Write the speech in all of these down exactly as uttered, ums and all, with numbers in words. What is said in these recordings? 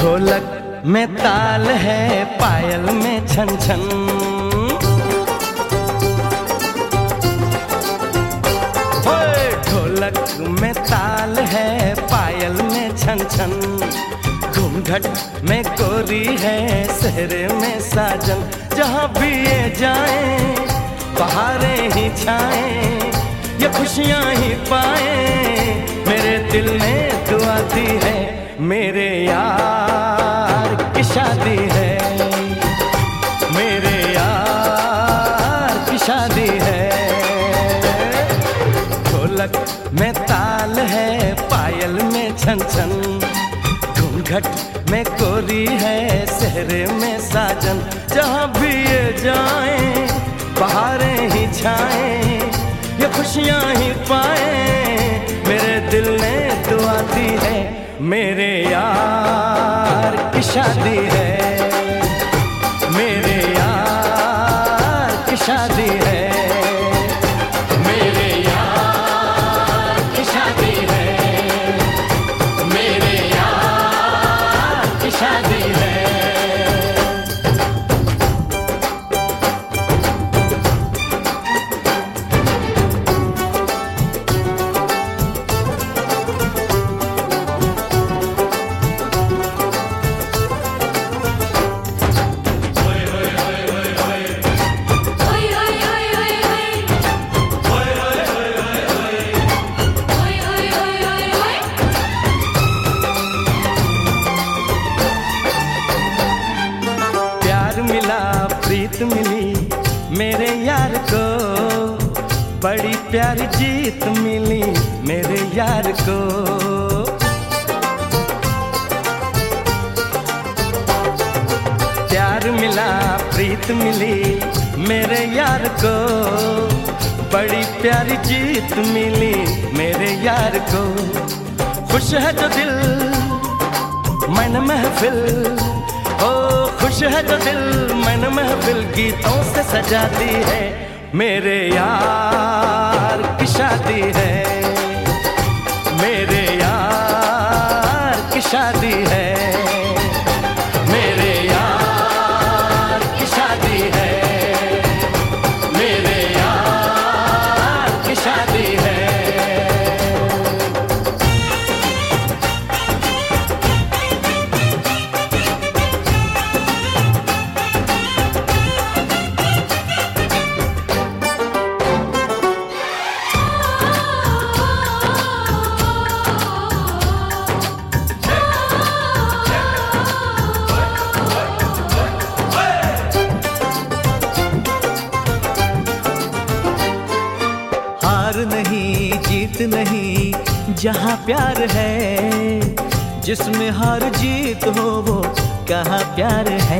ढोलक में ताल है, पायल में छन छन। ओए ढोलक में ताल है, पायल में छन छन। घूंघट में कोरी है, सहरे में साजन। जहाँ भी ये जाए बहारें ही छाएं, ये खुशियाँ ही पाए। मेरे दिल ने दुआ दी है, मेरे यार की शादी है, मेरे यार की शादी है। ढोलक में ताल है, पायल में छन छन। घूंघट में कोरी है, सहरे में साजन। जहाँ भी ये जाएं बहारें ही छाएं, ये खुशियाँ ही पाए। मेरे दिल ने दुआ दी है, मेरे यार की शादी है, मेरे यार की शादी है, मेरे यार की शादी है, मेरे यार की शादी है। प्रीत मिली मेरे यार को, बड़ी प्यारी जीत मिली मेरे यार को। प्यार मिला प्रीत मिली मेरे यार को, बड़ी प्यारी जीत मिली मेरे यार को। खुश है जो दिल मन महफिल, ओ खुश है जो दिल मन महफिल गीतों से सजाती है। मेरे यार की शादी है, मेरे यार की शादी है, मेरे यार की शादी है, मेरे यार की शादी है। नहीं जीत नहीं जहाँ प्यार है, जिसमें हार जीत हो वो कहाँ प्यार है।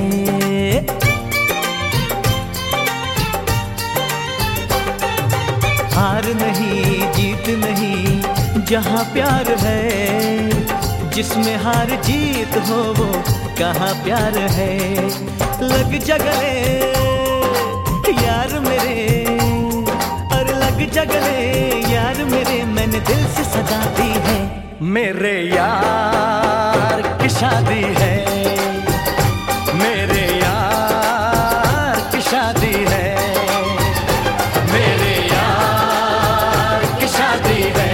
हार नहीं जीत नहीं जहाँ प्यार है, जिसमें हार जीत हो वो कहाँ प्यार है। लग जा गले यार मेरे, जगले यार मेरे, मैंने दिल से सजा दी है। मेरे यार की शादी है, मेरे यार की शादी है, मेरे यार की शादी है,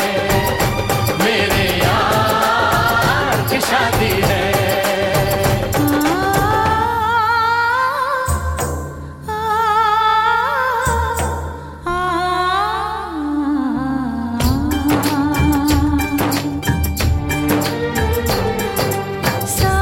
मेरे यार की शादी है। सा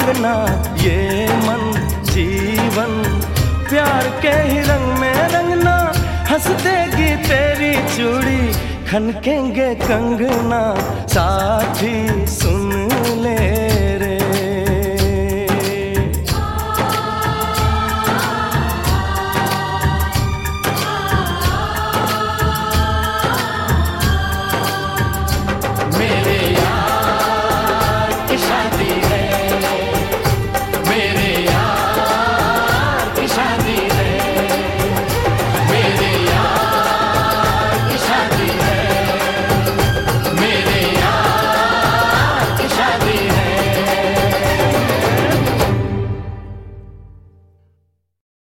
कंगना ये मन जीवन प्यार के ही रंग में रंगना, हंस देगी तेरी चूड़ी खनकेंगे कंगना, साथी सुन ले